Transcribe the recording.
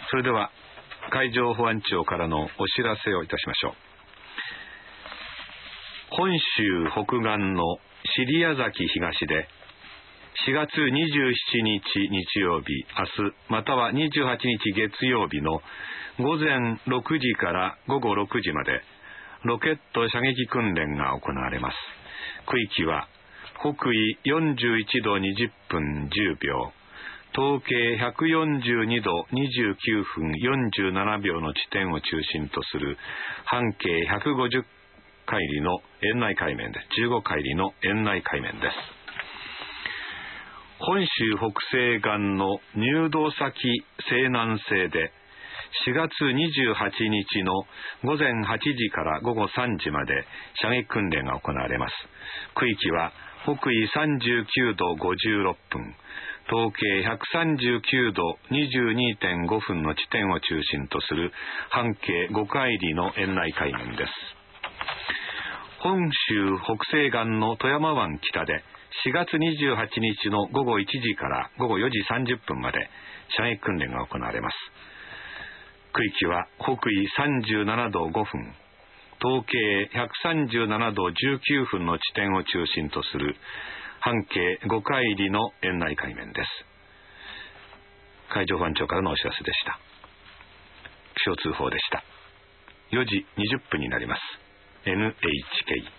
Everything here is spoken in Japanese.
それでは海上保安庁からのお知らせをいたしましょう。本州北岸の尻屋崎東で4月27日日曜日明日または28日月曜日の午前6時から午後6時までロケット射撃訓練が行われます。区域は北緯41度20分10秒、東経142度29分47秒の地点を中心とする半径150海里の円内海面です。15海里の円内海面です。本州北西岸の入道先西南西で4月28日の午前8時から午後3時まで射撃訓練が行われます。区域は北緯39度56分、東経139度 22.5 分の地点を中心とする半径5海里の円内海面です。本州北西岸の富山湾北で4月28日の午後1時から午後4時30分まで射撃訓練が行われます。区域は北緯37度5分、東経137度19分の地点を中心とする半径5海里の円内海面です。海上保安庁からのお知らせでした。気象通報でした。4時20分になります。NHK